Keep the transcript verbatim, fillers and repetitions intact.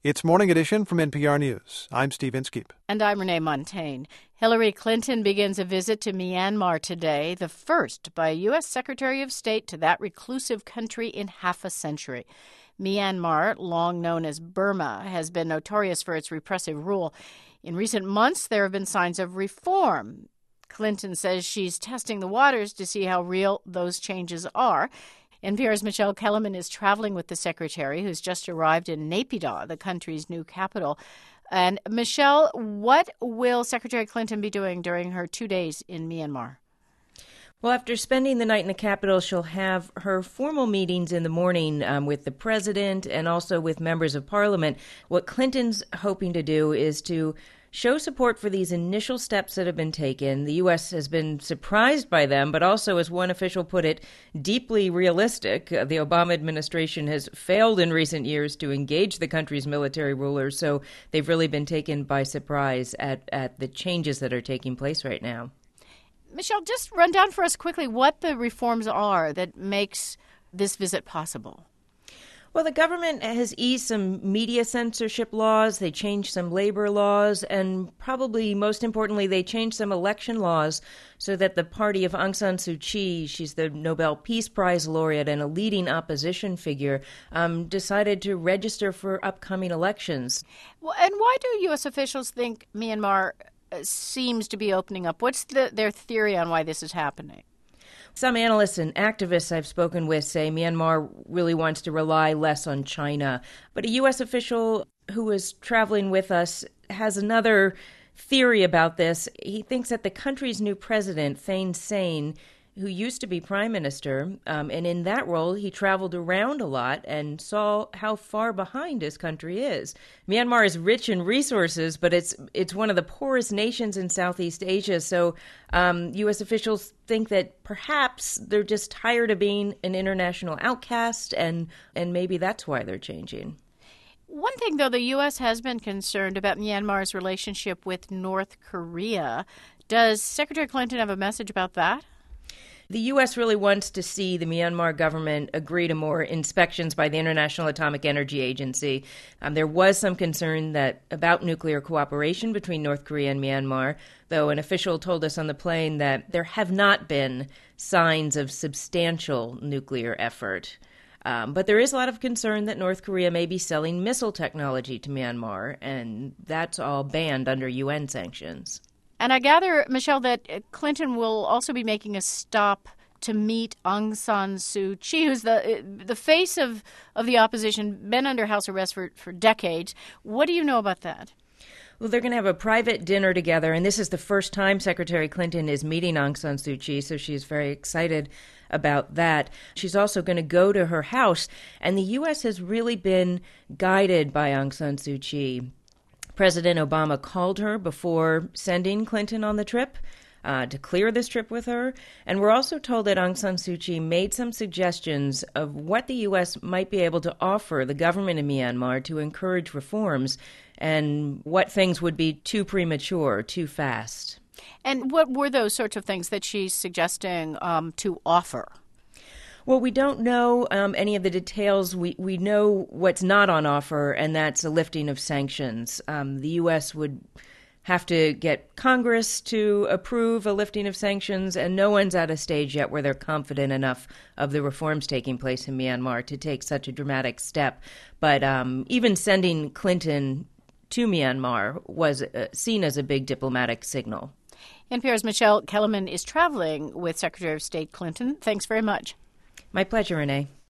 It's Morning Edition from N P R News. I'm Steve Inskeep. And I'm Renee Montaigne. Hillary Clinton begins a visit to Myanmar today, the first by a U S Secretary of State to that reclusive country in half a century. Myanmar, long known as Burma, has been notorious for its repressive rule. In recent months, there have been signs of reform. Clinton says she's testing the waters to see how real those changes are. N P R's Michelle Kellerman is traveling with the secretary, who's just arrived in Naypyidaw, the country's new capital. And Michelle, what will Secretary Clinton be doing during her two days in Myanmar? Well, after spending the night in the capital, she'll have her formal meetings in the morning um, with the president and also with members of parliament. What Clinton's hoping to do is to show support for these initial steps that have been taken. The U S has been surprised by them, but also, as one official put it, deeply realistic. Uh, the Obama administration has failed in recent years to engage the country's military rulers, so they've really been taken by surprise at, at the changes that are taking place right now. Michelle, just run down for us quickly what the reforms are that makes this visit possible. Well, the government has eased some media censorship laws, they changed some labor laws, and probably most importantly, they changed some election laws so that the party of Aung San Suu Kyi, she's the Nobel Peace Prize laureate and a leading opposition figure, um, decided to register for upcoming elections. Well, and why do U S officials think Myanmar seems to be opening up? What's the, their theory on why this is happening? Some analysts and activists I've spoken with say Myanmar really wants to rely less on China. But a U S official who was traveling with us has another theory about this. He thinks that the country's new president, Thein Sein, who used to be prime minister, um, and in that role he traveled around a lot and saw how far behind his country is. Myanmar is rich in resources, but it's it's one of the poorest nations in Southeast Asia. So um, U S officials think that perhaps they're just tired of being an international outcast, and, and maybe that's why they're changing. One thing, though, the U S has been concerned about Myanmar's relationship with North Korea. Does Secretary Clinton have a message about that? The U S really wants to see the Myanmar government agree to more inspections by the International Atomic Energy Agency. Um, there was some concern that about nuclear cooperation between North Korea and Myanmar, though an official told us on the plane that there have not been signs of substantial nuclear effort. Um, but there is a lot of concern that North Korea may be selling missile technology to Myanmar, and that's all banned under U N sanctions. And I gather, Michelle, that Clinton will also be making a stop to meet Aung San Suu Kyi, who's the the face of, of the opposition, been under house arrest for, for decades. What do you know about that? Well, they're going to have a private dinner together, and this is the first time Secretary Clinton is meeting Aung San Suu Kyi, so she's very excited about that. She's also going to go to her house, and the U S has really been guided by Aung San Suu Kyi. President Obama called her before sending Clinton on the trip uh, to clear this trip with her. And we're also told that Aung San Suu Kyi made some suggestions of what the U S might be able to offer the government in Myanmar to encourage reforms and what things would be too premature, too fast. And what were those sorts of things that she's suggesting um, to offer? Well, we don't know um, any of the details. We we know what's not on offer, and that's a lifting of sanctions. Um, the U S would have to get Congress to approve a lifting of sanctions, and no one's at a stage yet where they're confident enough of the reforms taking place in Myanmar to take such a dramatic step. But um, even sending Clinton to Myanmar was uh, seen as a big diplomatic signal. N P R's Michelle Kellerman is traveling with Secretary of State Clinton. Thanks very much. My pleasure, Renee.